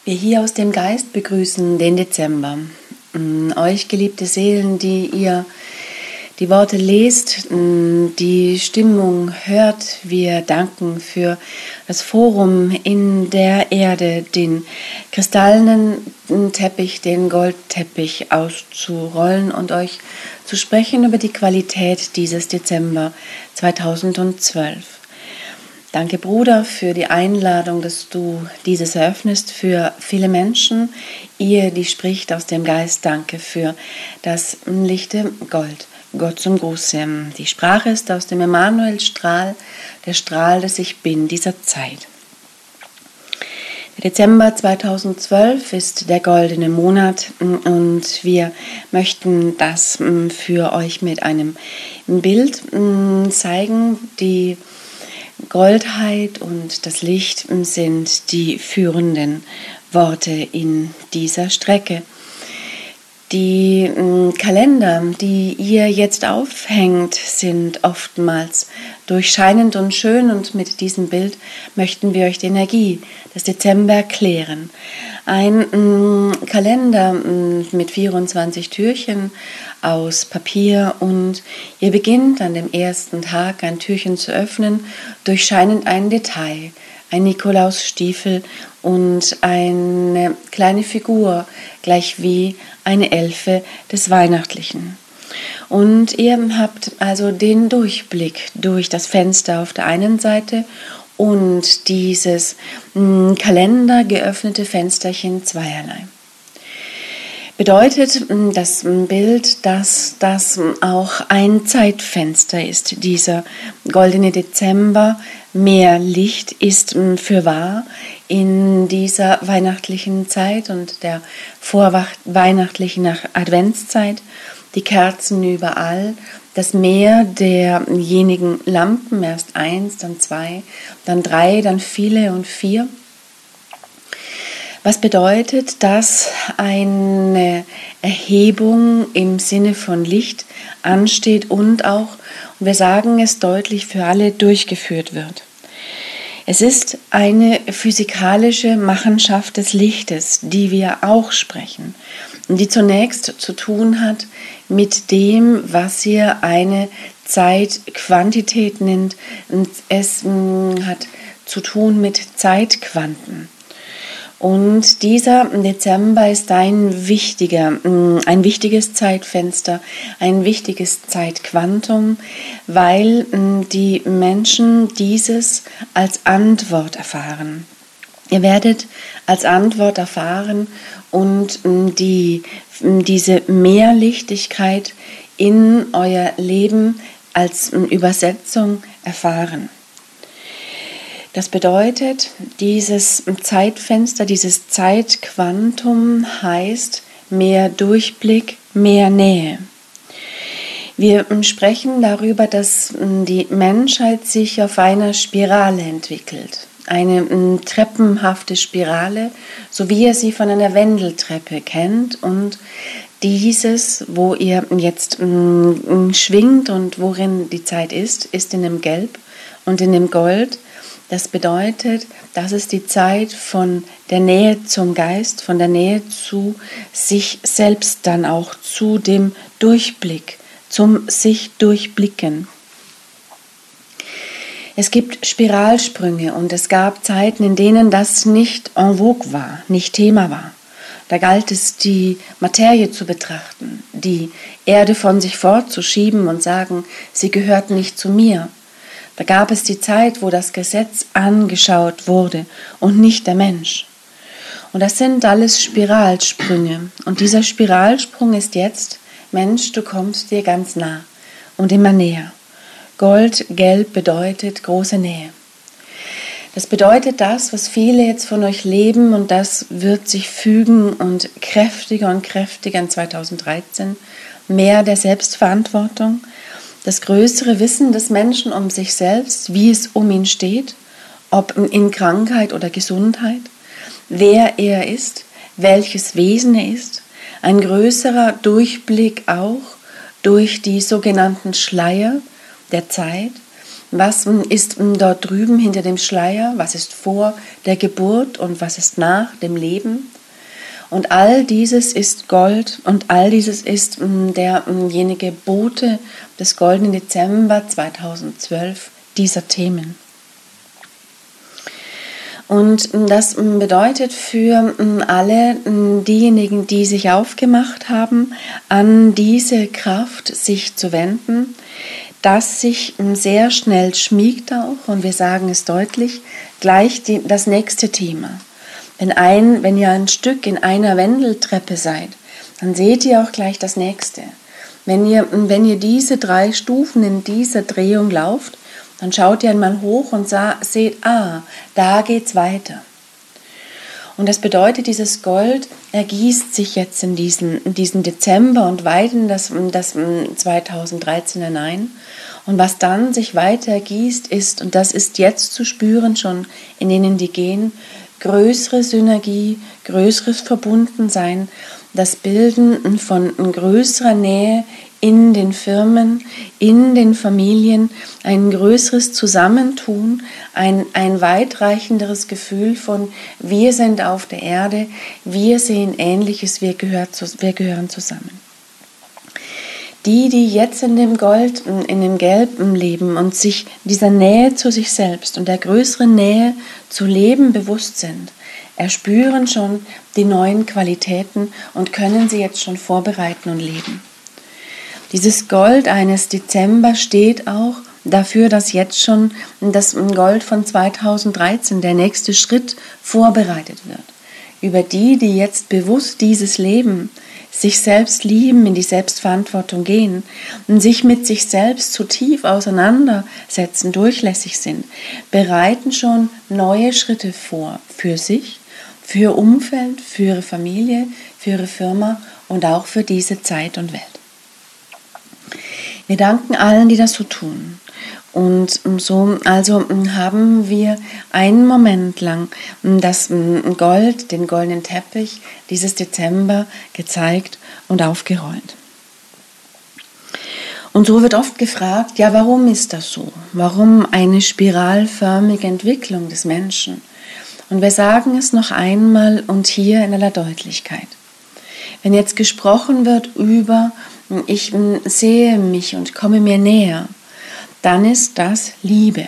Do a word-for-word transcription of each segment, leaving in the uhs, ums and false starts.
Wir hier aus dem Geist begrüßen den Dezember. Euch, geliebte Seelen, die ihr die Worte lest, die Stimmung hört, wir danken für das Forum in der Erde, den kristallenen Teppich, den Goldteppich auszurollen und euch zu sprechen über die Qualität dieses Dezember zweitausendzwölf. Danke, Bruder, für die Einladung, dass du dieses eröffnest für viele Menschen. Ihr, die spricht aus dem Geist, danke für das lichte Gold. Gott zum Gruße. Die Sprache ist aus dem Emanuel-Strahl, der Strahl des Ich Bin dieser Zeit. Der Dezember zweitausendzwölf ist der goldene Monat und wir möchten das für euch mit einem Bild zeigen. Die Goldheit und das Licht sind die führenden Worte in dieser Strecke. Die äh, Kalender, die ihr jetzt aufhängt, sind oftmals durchscheinend und schön, und mit diesem Bild möchten wir euch die Energie des Dezember erklären. Ein äh, Kalender äh, mit vierundzwanzig Türchen aus Papier, und ihr beginnt an dem ersten Tag ein Türchen zu öffnen, durchscheinend ein Detail, ein Nikolausstiefel und eine kleine Figur, gleich wie eine Elfe des Weihnachtlichen. Und ihr habt also den Durchblick durch das Fenster auf der einen Seite und dieses mh, Kalender geöffnete Fensterchen zweierlei. Bedeutet das Bild, dass das auch ein Zeitfenster ist. Dieser goldene Dezember, mehr Licht ist fürwahr in dieser weihnachtlichen Zeit und der vorweihnachtlichen Adventszeit. Die Kerzen überall, das Meer derjenigen Lampen, erst eins, dann zwei, dann drei, dann viele und vier. Was bedeutet, dass eine Erhebung im Sinne von Licht ansteht und auch, und wir sagen es deutlich, für alle durchgeführt wird. Es ist eine physikalische Machenschaft des Lichtes, die wir auch sprechen und die zunächst zu tun hat mit dem, was ihr eine Zeitquantität nennt, und es hat zu tun mit Zeitquanten. Und dieser Dezember ist ein wichtiger, ein wichtiges Zeitfenster, ein wichtiges Zeitquantum, weil die Menschen dieses als Antwort erfahren. Ihr werdet als Antwort erfahren und die, diese Mehrlichtigkeit in euer Leben als Übersetzung erfahren. Das bedeutet, dieses Zeitfenster, dieses Zeitquantum heißt mehr Durchblick, mehr Nähe. Wir sprechen darüber, dass die Menschheit sich auf einer Spirale entwickelt. Eine treppenhafte Spirale, so wie ihr sie von einer Wendeltreppe kennt. Und dieses, wo ihr jetzt schwingt und worin die Zeit ist, ist in dem Gelb und in dem Gold. Das bedeutet, das ist die Zeit von der Nähe zum Geist, von der Nähe zu sich selbst, dann auch zu dem Durchblick, zum sich durchblicken. Es gibt Spiralsprünge und es gab Zeiten, in denen das nicht en vogue war, nicht Thema war. Da galt es, die Materie zu betrachten, die Erde von sich fortzuschieben und sagen, sie gehört nicht zu mir. Da gab es die Zeit, wo das Gesetz angeschaut wurde und nicht der Mensch. Und das sind alles Spiralsprünge. Und dieser Spiralsprung ist jetzt, Mensch, du kommst dir ganz nah und immer näher. Gold, Gelb bedeutet große Nähe. Das bedeutet das, was viele jetzt von euch leben, und das wird sich fügen und kräftiger und kräftiger in zweitausenddreizehn, mehr der Selbstverantwortung, das größere Wissen des Menschen um sich selbst, wie es um ihn steht, ob in Krankheit oder Gesundheit, wer er ist, welches Wesen er ist, ein größerer Durchblick auch durch die sogenannten Schleier der Zeit, Was ist dort drüben hinter dem Schleier? Was ist vor der Geburt und was ist nach dem Leben? Und all dieses ist Gold und all dieses ist derjenige Bote des goldenen Dezember zweitausendzwölf dieser Themen. Und das bedeutet für alle diejenigen, die sich aufgemacht haben, an diese Kraft sich zu wenden, dass sich sehr schnell schmiegt auch, und wir sagen es deutlich, gleich die, das nächste Thema. Wenn, ein, wenn ihr ein Stück in einer Wendeltreppe seid, dann seht ihr auch gleich das nächste. Wenn ihr, wenn ihr diese drei Stufen in dieser Drehung lauft, dann schaut ihr einmal hoch und sah, seht, ah, da geht's weiter. Und das bedeutet, dieses Gold ergießt sich jetzt in diesen, in diesen Dezember und weit in das, das zweitausenddreizehn hinein. Und was dann sich weiter ergießt ist, und das ist jetzt zu spüren schon in denen, die gehen, größere Synergie, größeres Verbundensein, das Bilden von größerer Nähe in den Firmen, in den Familien, ein größeres Zusammentun, ein, ein weitreichenderes Gefühl von wir sind auf der Erde, wir sehen Ähnliches, wir, gehört, wir gehören zusammen. Die, die jetzt in dem Gold, in dem Gelben leben und sich dieser Nähe zu sich selbst und der größeren Nähe zu Leben bewusst sind, erspüren schon die neuen Qualitäten und können sie jetzt schon vorbereiten und leben. Dieses Gold eines Dezember steht auch dafür, dass jetzt schon das Gold von zweitausenddreizehn, der nächste Schritt, vorbereitet wird. Über die, die jetzt bewusst dieses Leben, sich selbst lieben, in die Selbstverantwortung gehen und sich mit sich selbst zu tief auseinandersetzen, durchlässig sind, bereiten schon neue Schritte vor für sich, für ihr Umfeld, für ihre Familie, für ihre Firma und auch für diese Zeit und Welt. Wir danken allen, die das so tun. Und so also haben wir einen Moment lang das Gold, den goldenen Teppich dieses Dezember gezeigt und aufgerollt. Und so wird oft gefragt, ja, warum ist das so? Warum eine spiralförmige Entwicklung des Menschen? Und wir sagen es noch einmal und hier in aller Deutlichkeit. Wenn jetzt gesprochen wird über ich sehe mich und komme mir näher, dann ist das Liebe.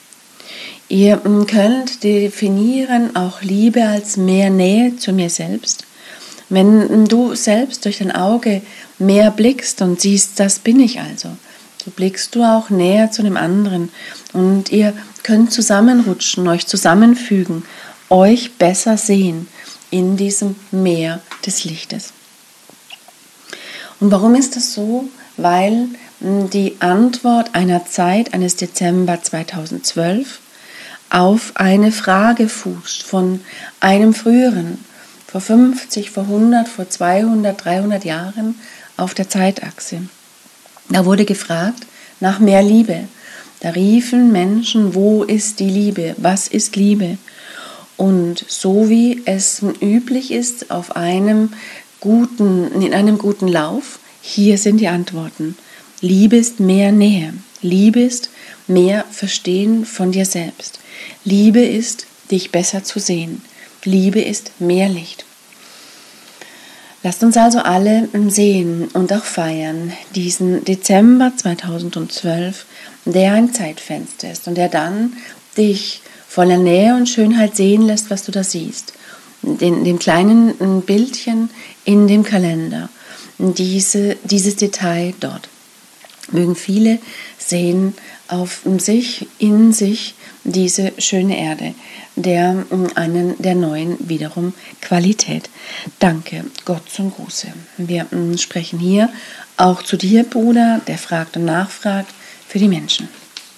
Ihr könnt definieren auch Liebe als mehr Nähe zu mir selbst. Wenn du selbst durch dein Auge mehr blickst und siehst, das bin ich also, so blickst du auch näher zu dem anderen und ihr könnt zusammenrutschen, euch zusammenfügen, euch besser sehen in diesem Meer des Lichtes. Und warum ist das so? Weil die Antwort einer Zeit, eines Dezember zweitausendzwölf, auf eine Frage fußt von einem früheren, vor fünfzig, vor hundert, vor zweihundert, dreihundert Jahren auf der Zeitachse. Da wurde gefragt nach mehr Liebe. Da riefen Menschen, wo ist die Liebe? Was ist Liebe? Und so wie es üblich ist auf einem guten, in einem guten Lauf, hier sind die Antworten. Liebe ist mehr Nähe. Liebe ist mehr Verstehen von dir selbst. Liebe ist, dich besser zu sehen. Liebe ist mehr Licht. Lasst uns also alle sehen und auch feiern diesen Dezember zweitausendzwölf, der ein Zeitfenster ist und der dann dich voller Nähe und Schönheit sehen lässt, was du da siehst. Den, dem kleinen Bildchen in dem Kalender, diese, dieses Detail dort. Mögen viele sehen auf sich, in sich diese schöne Erde, der einen der neuen wiederum Qualität. Danke, Gott zum Gruße. Wir sprechen hier auch zu dir, Bruder, der fragt und nachfragt für die Menschen.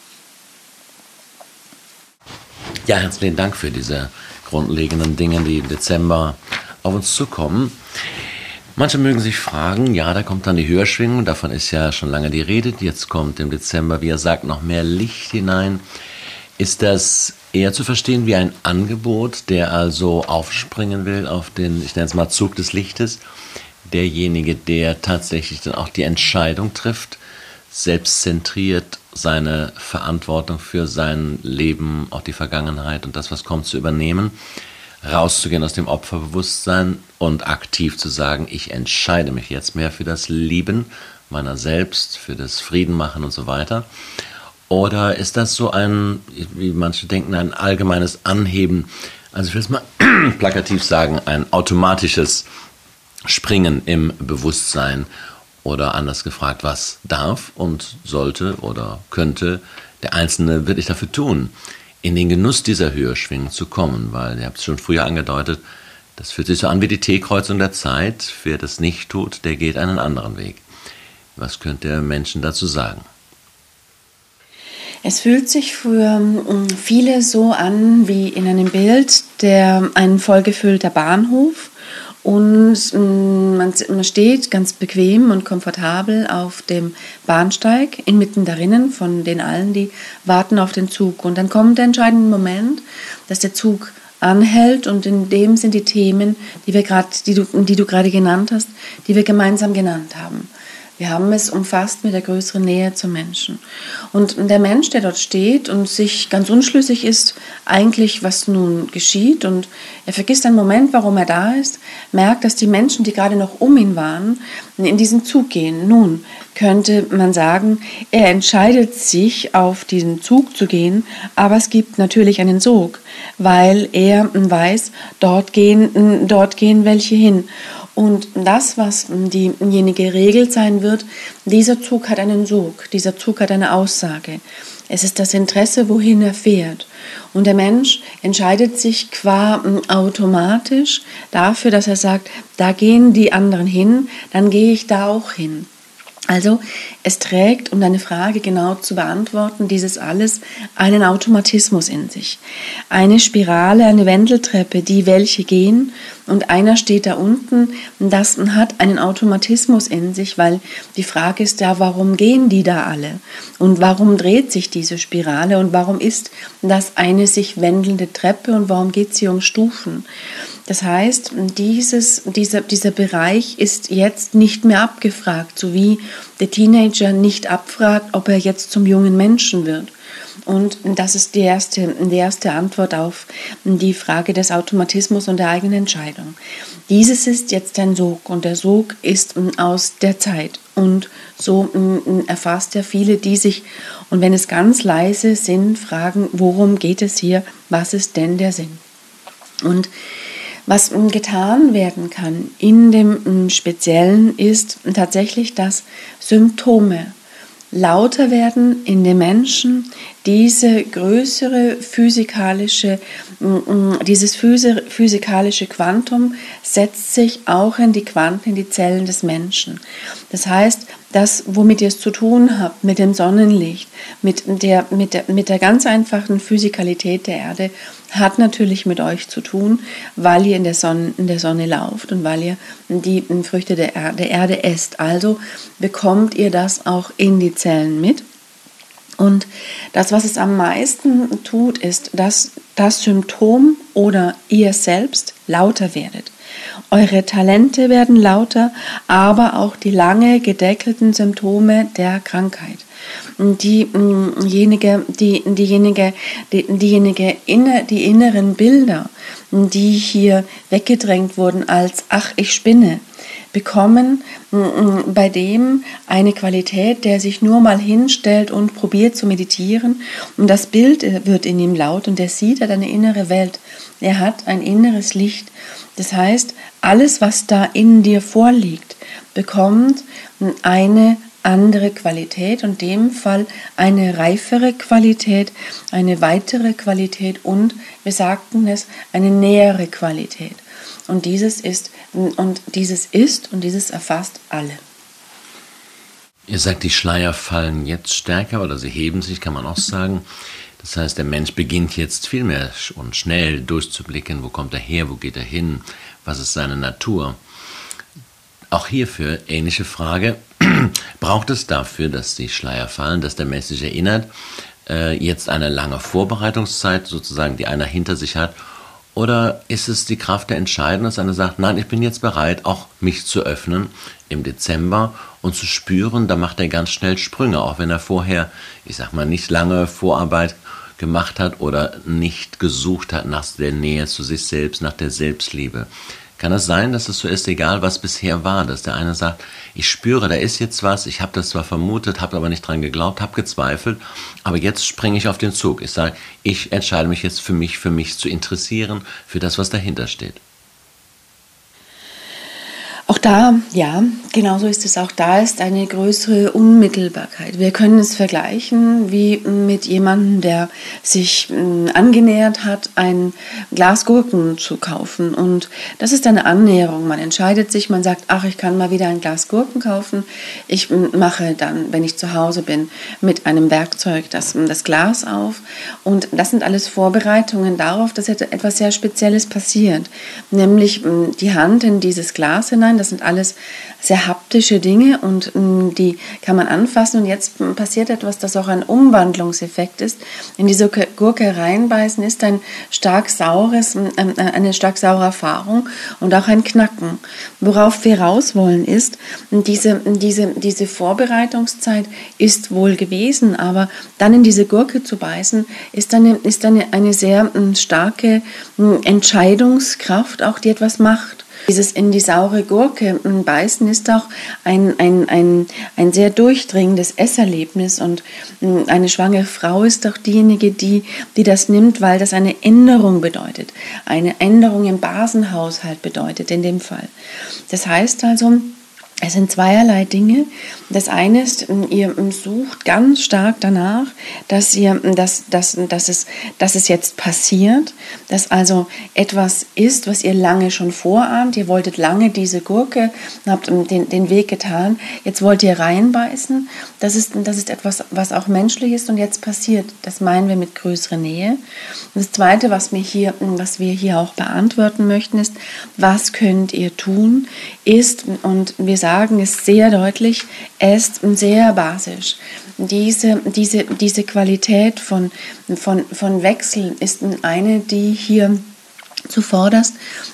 Ja, herzlichen Dank für diese grundlegenden Dinge, die im Dezember auf uns zukommen. Manche mögen sich fragen, ja, da kommt dann die Höherschwingung, davon ist ja schon lange die Rede, jetzt kommt im Dezember, wie er sagt, noch mehr Licht hinein. Ist das eher zu verstehen wie ein Angebot, der also aufspringen will auf den, ich nenne es mal, Zug des Lichtes? Derjenige, der tatsächlich dann auch die Entscheidung trifft, selbstzentriert seine Verantwortung für sein Leben, auch die Vergangenheit und das, was kommt, zu übernehmen, rauszugehen aus dem Opferbewusstsein und aktiv zu sagen, ich entscheide mich jetzt mehr für das Lieben meiner selbst, für das Friedenmachen und so weiter? Oder ist das so ein, wie manche denken, ein allgemeines Anheben, also ich will es mal plakativ sagen, ein automatisches Springen im Bewusstsein? Oder anders gefragt, was darf und sollte oder könnte der Einzelne wirklich dafür tun, in den Genuss dieser Höherschwingung zu kommen? Weil, ihr habt es schon früher angedeutet, das fühlt sich so an wie die T-Kreuzung der Zeit. Wer das nicht tut, der geht einen anderen Weg. Was könnt ihr Menschen dazu sagen? Es fühlt sich für viele so an wie in einem Bild der ein vollgefüllter Bahnhof. Und man steht ganz bequem und komfortabel auf dem Bahnsteig, inmitten darinnen von den allen, die warten auf den Zug. Und dann kommt der entscheidende Moment, dass der Zug anhält, und in dem sind die Themen, die wir grad, die du, die du gerade genannt hast, die wir gemeinsam genannt haben. Wir haben es umfasst mit der größeren Nähe zum Menschen. Und der Mensch, der dort steht und sich ganz unschlüssig ist, eigentlich, was nun geschieht, und er vergisst einen Moment, warum er da ist, merkt, dass die Menschen, die gerade noch um ihn waren, in diesen Zug gehen. Nun könnte man sagen, er entscheidet sich, auf diesen Zug zu gehen, aber es gibt natürlich einen Sog, weil er weiß, dort gehen, dort gehen welche hin. Und das, was diejenige Regel sein wird, dieser Zug hat einen Sog, dieser Zug hat eine Aussage. Es ist das Interesse, wohin er fährt. Und der Mensch entscheidet sich qua automatisch dafür, dass er sagt, da gehen die anderen hin, dann gehe ich da auch hin. Also es trägt, um deine Frage genau zu beantworten, dieses alles einen Automatismus in sich. Eine Spirale, eine Wendeltreppe, die welche gehen, und einer steht da unten, und das hat einen Automatismus in sich, weil die Frage ist ja, warum gehen die da alle? Und warum dreht sich diese Spirale? Und warum ist das eine sich wendelnde Treppe? Und warum geht sie um Stufen? Das heißt, dieses, dieser, dieser Bereich ist jetzt nicht mehr abgefragt, so wie der Teenager nicht abfragt, ob er jetzt zum jungen Menschen wird. Und das ist die erste, die erste Antwort auf die Frage des Automatismus und der eigenen Entscheidung. Dieses ist jetzt ein Sog, und der Sog ist aus der Zeit. Und so erfasst er viele, die sich, und wenn es ganz leise sind, fragen, worum geht es hier, was ist denn der Sinn? Und was getan werden kann in dem Speziellen ist tatsächlich, dass Symptome lauter werden in den Menschen, diese größere physikalische, dieses physikalische Quantum setzt sich auch in die Quanten, in die Zellen des Menschen. Das heißt, das, womit ihr es zu tun habt, mit dem Sonnenlicht, mit der, mit der, mit der ganz einfachen Physikalität der Erde, hat natürlich mit euch zu tun, weil ihr in der Sonne, in der Sonne lauft und weil ihr die Früchte der Erde, der Erde esst. Also bekommt ihr das auch in die Zellen mit. Und das, was es am meisten tut, ist, dass das Symptom oder ihr selbst lauter werdet. Eure Talente werden lauter, aber auch die lange gedeckelten Symptome der Krankheit. Diejenige, die, diejenige, die, diejenige inner, die inneren Bilder, die hier weggedrängt wurden als ach, ich spinne, bekommen bei dem eine Qualität, der sich nur mal hinstellt und probiert zu meditieren, und das Bild wird in ihm laut und er sieht, er hat eine innere Welt, er hat ein inneres Licht. Das heißt, alles, was da in dir vorliegt, bekommt eine andere Qualität, und in dem Fall eine reifere Qualität, eine weitere Qualität und, wir sagten es, eine nähere Qualität. Und dieses ist und dieses ist und dieses erfasst alle. Ihr sagt, die Schleier fallen jetzt stärker oder sie heben sich, kann man auch sagen. Das heißt, der Mensch beginnt jetzt viel mehr und schnell durchzublicken, wo kommt er her, wo geht er hin, was ist seine Natur. Auch hierfür ähnliche Frage. Braucht es dafür, dass die Schleier fallen, dass der Mensch sich erinnert, äh, jetzt eine lange Vorbereitungszeit sozusagen, die einer hinter sich hat, Oder ist es die Kraft der Entscheidung, dass einer sagt, nein, ich bin jetzt bereit, auch mich zu öffnen im Dezember und zu spüren, da macht er ganz schnell Sprünge, auch wenn er vorher, ich sag mal, nicht lange Vorarbeit gemacht hat oder nicht gesucht hat nach der Nähe zu sich selbst, nach der Selbstliebe. Kann es sein, dass es so ist, egal was bisher war, dass der eine sagt, ich spüre, da ist jetzt was, ich habe das zwar vermutet, habe aber nicht dran geglaubt, habe gezweifelt, aber jetzt springe ich auf den Zug. Ich sage, ich entscheide mich jetzt für mich, für mich zu interessieren, für das, was dahinter steht. Auch da, ja, genauso ist es. Auch da ist eine größere Unmittelbarkeit. Wir können es vergleichen wie mit jemandem, der sich äh, angenähert hat, ein Glas Gurken zu kaufen. Und das ist eine Annäherung. Man entscheidet sich, man sagt, ach, ich kann mal wieder ein Glas Gurken kaufen. Ich mache dann, wenn ich zu Hause bin, mit einem Werkzeug das, das Glas auf. Und das sind alles Vorbereitungen darauf, dass etwas sehr Spezielles passiert. Nämlich die Hand in dieses Glas hinein. Das sind alles sehr haptische Dinge und mh, die kann man anfassen. Und jetzt mh, passiert etwas, das auch ein Umwandlungseffekt ist. In diese Gurke reinbeißen ist ein stark saures, äh, eine stark saure Erfahrung und auch ein Knacken. Worauf wir raus wollen ist, diese, diese, diese Vorbereitungszeit ist wohl gewesen, aber dann in diese Gurke zu beißen, ist eine, ist eine, eine sehr mh, starke mh, Entscheidungskraft, auch die etwas macht. Dieses in die saure Gurke beißen ist auch ein, ein, ein, ein sehr durchdringendes Esserlebnis und eine schwangere Frau ist auch diejenige, die, die das nimmt, weil das eine Änderung bedeutet, eine Änderung im Basenhaushalt bedeutet in dem Fall. Das heißt also, es sind zweierlei Dinge. Das eine ist, ihr sucht ganz stark danach, dass, ihr, dass, dass, dass, es, dass es jetzt passiert, dass also etwas ist, was ihr lange schon vorahnt. Ihr wolltet lange diese Gurke, habt den, den Weg getan, jetzt wollt ihr reinbeißen. Das ist, das ist etwas, was auch menschlich ist und jetzt passiert. Das meinen wir mit größerer Nähe. Und das Zweite, was wir, hier, was wir hier auch beantworten möchten, ist, was könnt ihr tun, ist, und wir sagen, sagen es sehr deutlich, ist sehr basisch. Diese, diese, diese Qualität von, von, von Wechsel ist eine, die hier zuvorderst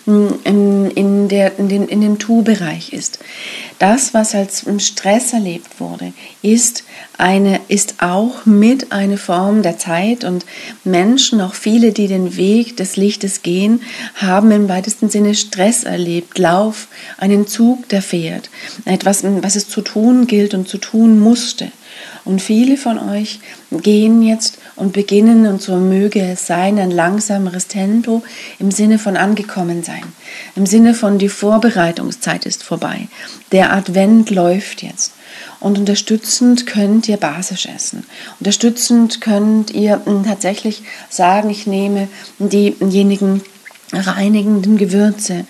in, in, der, in, den, in dem Tu-Bereich ist. Das, was als Stress erlebt wurde, ist, eine, ist auch mit eine Form der Zeit und Menschen, auch viele, die den Weg des Lichtes gehen, haben im weitesten Sinne Stress erlebt, Lauf, einen Zug, der fährt, etwas, was es zu tun gilt und zu tun musste. Und viele von euch gehen jetzt und beginnen, und so möge es sein, ein langsameres Tempo im Sinne von angekommen sein. Im Sinne von die Vorbereitungszeit ist vorbei. Der Advent läuft jetzt. Und unterstützend könnt ihr basisch essen. Unterstützend könnt ihr tatsächlich sagen, ich nehme diejenigen reinigenden Gewürze,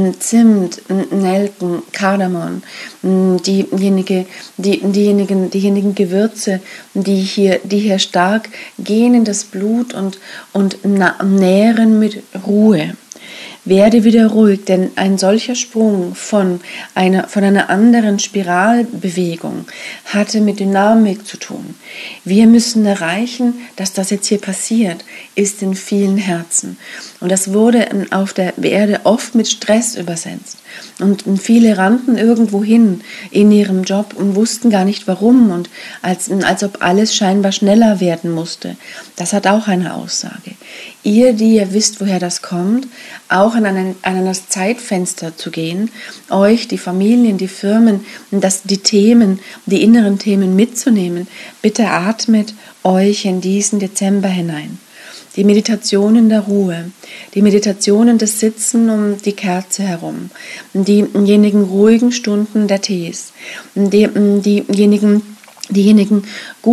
Zimt, Nelken, Kardamom, diejenige, die, diejenigen, diejenigen Gewürze, die hier, die hier stark gehen in das Blut und, und nähren mit Ruhe. Werde wieder ruhig, denn ein solcher Sprung von einer, von einer anderen Spiralbewegung hatte mit Dynamik zu tun. Wir müssen erreichen, dass das jetzt hier passiert, ist in vielen Herzen. Und das wurde auf der Erde oft mit Stress übersetzt. Und viele rannten irgendwo hin in ihrem Job und wussten gar nicht warum und als, als ob alles scheinbar schneller werden musste. Das hat auch eine Aussage. Ihr, die ihr wisst, woher das kommt, auch an ein, an ein Zeitfenster zu gehen, euch, die Familien, die Firmen, das, die Themen, die inneren Themen mitzunehmen, bitte atmet euch in diesen Dezember hinein. Die Meditationen der Ruhe, die Meditationen des Sitzen um die Kerze herum, diejenigen ruhigen Stunden der Tees, die, diejenigen, diejenigen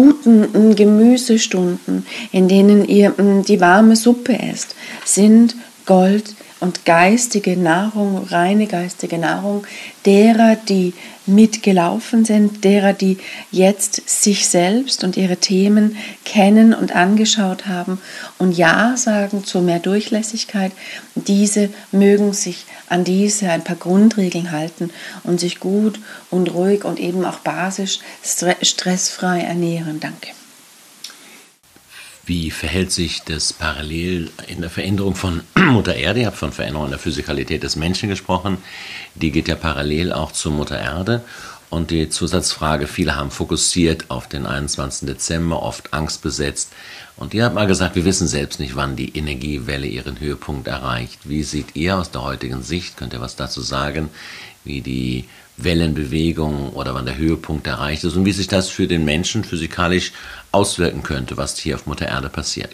guten Gemüsestunden, in denen ihr die warme Suppe esst, sind Gold und geistige Nahrung, reine geistige Nahrung derer, die mitgelaufen sind, derer, die jetzt sich selbst und ihre Themen kennen und angeschaut haben und Ja sagen zu mehr Durchlässigkeit. Diese mögen sich an diese ein paar Grundregeln halten und sich gut und ruhig und eben auch basisch stressfrei ernähren. Danke. Wie verhält sich das parallel in der Veränderung von Mutter Erde? Ich habe von Veränderung in der Physikalität des Menschen gesprochen. Die geht ja parallel auch zur Mutter Erde. Und die Zusatzfrage, viele haben fokussiert auf den einundzwanzigsten Dezember, oft angstbesetzt. Und ihr habt mal gesagt, wir wissen selbst nicht, wann die Energiewelle ihren Höhepunkt erreicht. Wie seht ihr aus der heutigen Sicht, könnt ihr was dazu sagen, wie die Wellenbewegung oder wann der Höhepunkt erreicht ist und wie sich das für den Menschen physikalisch auswirken könnte, was hier auf Mutter Erde passiert?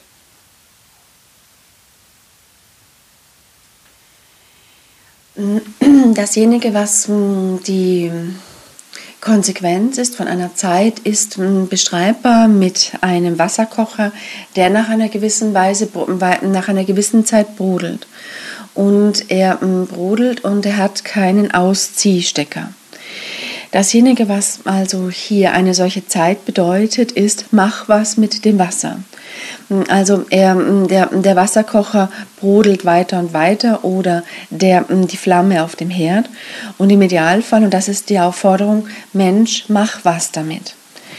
Dasjenige, was die Konsequenz ist von einer Zeit, ist beschreibbar mit einem Wasserkocher, der nach einer gewissen Weise, nach einer gewissen Zeit brodelt. Und er brodelt und er hat keinen Ausziehstecker. Dasjenige, was also hier eine solche Zeit bedeutet, ist, mach was mit dem Wasser. Also er, der, der Wasserkocher brodelt weiter und weiter oder der, die Flamme auf dem Herd. Und im Idealfall, und das ist die Aufforderung, Mensch, mach was damit.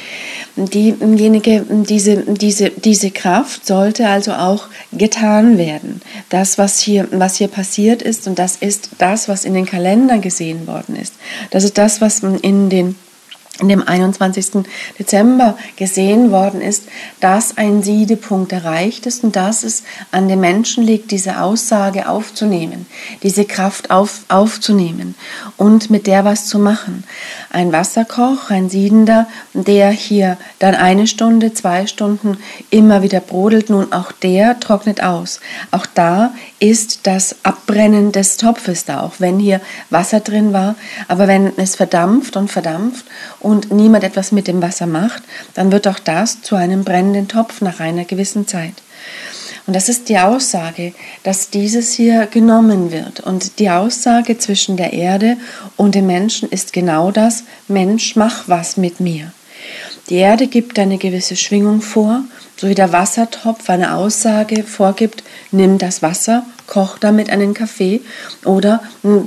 Diejenige, diese, diese, diese Kraft sollte also auch getan werden. Das, was hier, was hier passiert ist, und das ist das, was in den Kalendern gesehen worden ist. Das ist das, was in den in dem einundzwanzigsten Dezember gesehen worden ist, dass ein Siedepunkt erreicht ist und dass es an den Menschen liegt, diese Aussage aufzunehmen, diese Kraft auf, aufzunehmen und mit der was zu machen. Ein Wasserkoch, ein Siedender, der hier dann eine Stunde, zwei Stunden immer wieder brodelt, nun auch der trocknet aus. Auch da ist das Abbrennen des Topfes da, auch wenn hier Wasser drin war, aber wenn es verdampft und verdampft und niemand etwas mit dem Wasser macht, dann wird auch das zu einem brennenden Topf nach einer gewissen Zeit. Und das ist die Aussage, dass dieses hier genommen wird. Und die Aussage zwischen der Erde und dem Menschen ist genau das: Mensch, mach was mit mir. Die Erde gibt eine gewisse Schwingung vor, so wie der Wassertopf eine Aussage vorgibt: Nimm das Wasser, koch damit einen Kaffee oder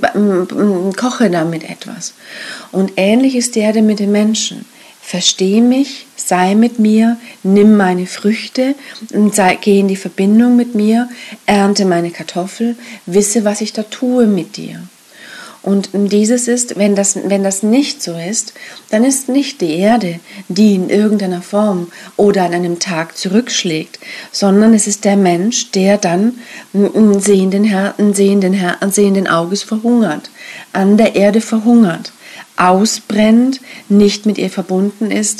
koche damit etwas. Und ähnlich ist die Erde mit den Menschen. Versteh mich, sei mit mir, nimm meine Früchte, sei, geh in die Verbindung mit mir, ernte meine Kartoffel, wisse, was ich da tue mit dir. Und dieses ist, wenn das, wenn das nicht so ist, dann ist nicht die Erde, die in irgendeiner Form oder an einem Tag zurückschlägt, sondern es ist der Mensch, der dann sehenden, Her- sehenden, Her- sehenden Auges verhungert, an der Erde verhungert, ausbrennt, nicht mit ihr verbunden ist,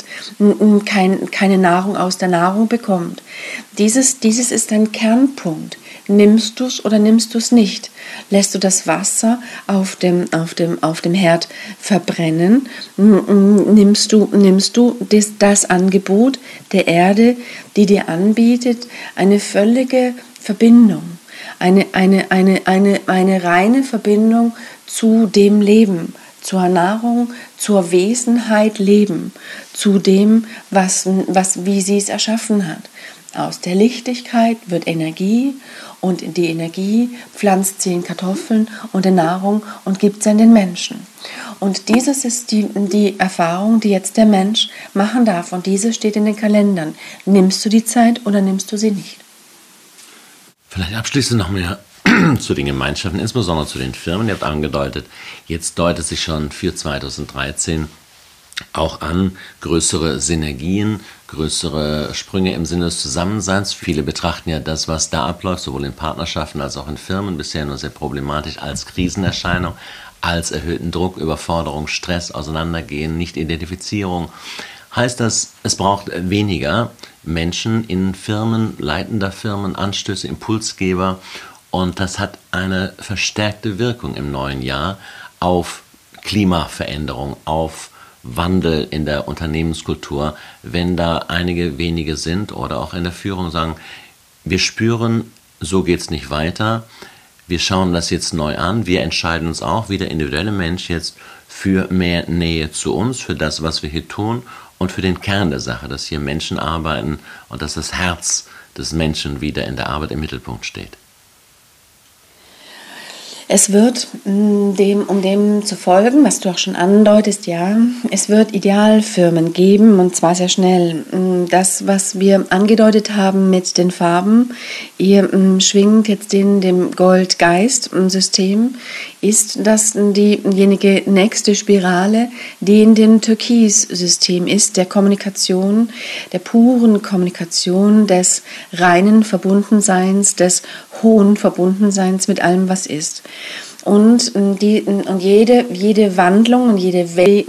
kein, keine Nahrung aus der Nahrung bekommt. Dieses, dieses ist ein Kernpunkt. Nimmst du es oder nimmst du es nicht? Lässt du das Wasser auf dem, auf dem, auf dem Herd verbrennen? Nimmst du, nimmst du das, das Angebot der Erde, die dir anbietet, eine völlige Verbindung, eine, eine, eine, eine, eine reine Verbindung zu dem Leben, zur Nahrung, zur Wesenheit Leben, zu dem, was, was, wie sie es erschaffen hat. Aus der Lichtigkeit wird Energie und die Energie pflanzt sie in Kartoffeln und in Nahrung und gibt sie an den Menschen. Und dieses ist die, die Erfahrung, die jetzt der Mensch machen darf. Und diese steht in den Kalendern. Nimmst du die Zeit oder nimmst du sie nicht? Vielleicht abschließend noch mehr zu den Gemeinschaften, insbesondere zu den Firmen. Ihr habt angedeutet, jetzt deutet sich schon für zweitausenddreizehn auch an, größere Synergien, größere Sprünge im Sinne des Zusammenseins. Viele betrachten ja das, was da abläuft, sowohl in Partnerschaften als auch in Firmen, bisher nur sehr problematisch, als Krisenerscheinung, als erhöhten Druck, Überforderung, Stress, Auseinandergehen, Nicht-Identifizierung. Heißt das, es braucht weniger Menschen in Firmen, leitender Firmen, Anstöße, Impulsgeber, und das hat eine verstärkte Wirkung im neuen Jahr auf Klimaveränderung, auf Wandel in der Unternehmenskultur, wenn da einige wenige sind oder auch in der Führung sagen, wir spüren, so geht es nicht weiter, wir schauen das jetzt neu an, wir entscheiden uns auch, wie der individuelle Mensch jetzt, für mehr Nähe zu uns, für das, was wir hier tun und für den Kern der Sache, dass hier Menschen arbeiten und dass das Herz des Menschen wieder in der Arbeit im Mittelpunkt steht. Es wird, dem, um dem zu folgen, was du auch schon andeutest, ja, es wird Idealfirmen geben, und zwar sehr schnell. Das, was wir angedeutet haben mit den Farben, ihr schwingt jetzt in dem Gold-Geist-System, ist das diejenige nächste Spirale, die in dem Türkis-System ist, der Kommunikation, der puren Kommunikation, des reinen Verbundenseins, des hohen Verbundenseins mit allem, was ist. Und, die, und jede, jede Wandlung und jede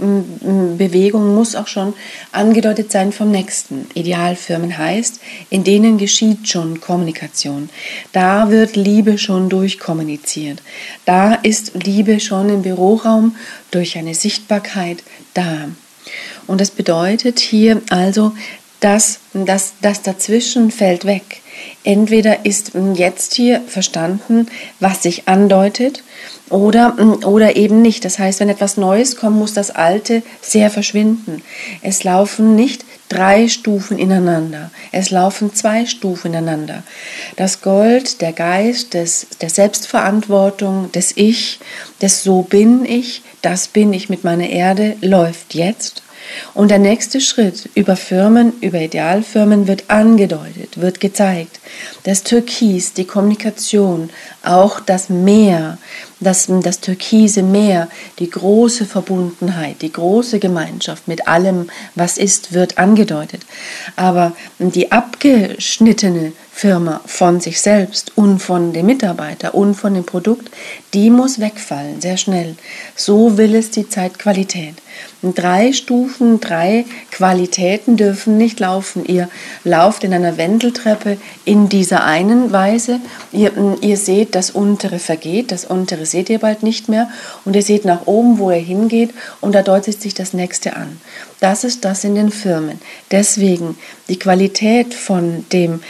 Bewegung muss auch schon angedeutet sein vom Nächsten. Idealfirmen heißt, in denen geschieht schon Kommunikation. Da wird Liebe schon durchkommuniziert. Da ist Liebe schon im Büroraum durch eine Sichtbarkeit da. Und das bedeutet hier also, dass das, das Dazwischen fällt weg. Entweder ist jetzt hier verstanden, was sich andeutet, oder, oder eben nicht. Das heißt, wenn etwas Neues kommt, muss das Alte sehr verschwinden. Es laufen nicht drei Stufen ineinander, es laufen zwei Stufen ineinander. Das Gold, der Geist, des, der Selbstverantwortung, des Ich, des So bin ich, das bin ich mit meiner Erde, läuft jetzt. Und der nächste Schritt über Firmen, über Idealfirmen wird angedeutet, wird gezeigt. Das Türkis, die Kommunikation, auch das Meer, das, das türkise Meer, die große Verbundenheit, die große Gemeinschaft mit allem, was ist, wird angedeutet. Aber die abgeschnittene Firma von sich selbst und von dem Mitarbeiter und von dem Produkt, die muss wegfallen, sehr schnell. So will es die Zeitqualität. Drei Stufen, drei Qualitäten dürfen nicht laufen. Ihr lauft in einer Wendeltreppe in dieser einen Weise. Ihr, ihr seht, das untere vergeht, das untere seht ihr bald nicht mehr. Und ihr seht nach oben, wo ihr hingeht, und da deutet sich das nächste an. Das ist das in den Firmen. Deswegen die Qualität von dem,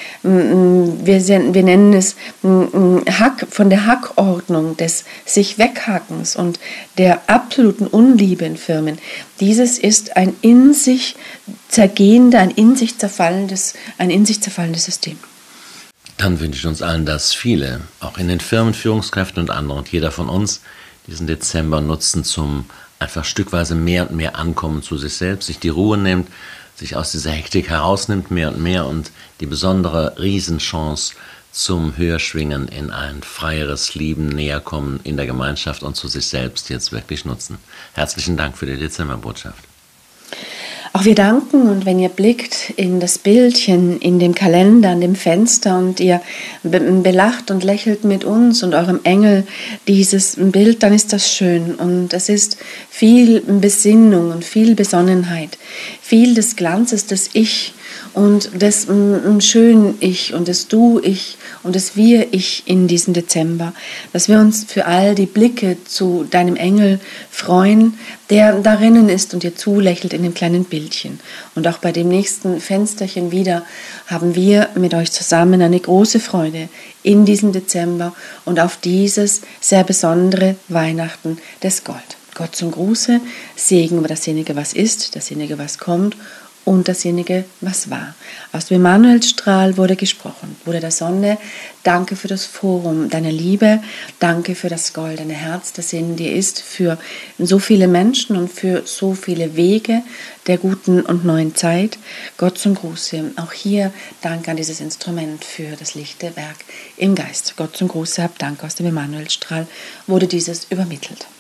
wir, wir nennen es Hack, von der Hackordnung, des sich Weghackens und der absoluten Unliebe in Firmen. Dieses ist ein in sich zergehender, ein in sich zerfallendes, ein in sich zerfallendes System. Dann wünsche ich uns allen, dass viele, auch in den Firmen, Führungskräften und anderen, und jeder von uns, diesen Dezember nutzen zum einfach stückweise mehr und mehr ankommen zu sich selbst, sich die Ruhe nimmt, sich aus dieser Hektik herausnimmt, mehr und mehr, und die besondere Riesenchance zum Höherschwingen in ein freieres Leben, Näherkommen in der Gemeinschaft und zu sich selbst jetzt wirklich nutzen. Herzlichen Dank für die Dezemberbotschaft. Auch wir danken, und wenn ihr blickt in das Bildchen, in dem Kalender, an dem Fenster, und ihr belacht und lächelt mit uns und eurem Engel dieses Bild, dann ist das schön. Und es ist viel Besinnung und viel Besonnenheit, viel des Glanzes des Ich und des schönen Ich und des Du-Ich und des Wir-Ich in diesem Dezember, dass wir uns für all die Blicke zu deinem Engel freuen, der darinnen ist und dir zulächelt in dem kleinen Bildchen. Und auch bei dem nächsten Fensterchen wieder haben wir mit euch zusammen eine große Freude in diesem Dezember und auf dieses sehr besondere Weihnachten des Gold. Gott zum Gruße, Segen über dasjenige, was ist, dasjenige, was kommt, und dasjenige, was war. Aus dem Emanuelstrahl wurde gesprochen. Bruder der Sonne, danke für das Forum deiner Liebe, danke für das goldene Herz, das in dir ist, für so viele Menschen und für so viele Wege der guten und neuen Zeit. Gott zum Gruße. Auch hier danke an dieses Instrument für das lichte Werk im Geist. Gott zum Gruße, hab Dank aus dem Emanuelstrahl, wurde dieses übermittelt.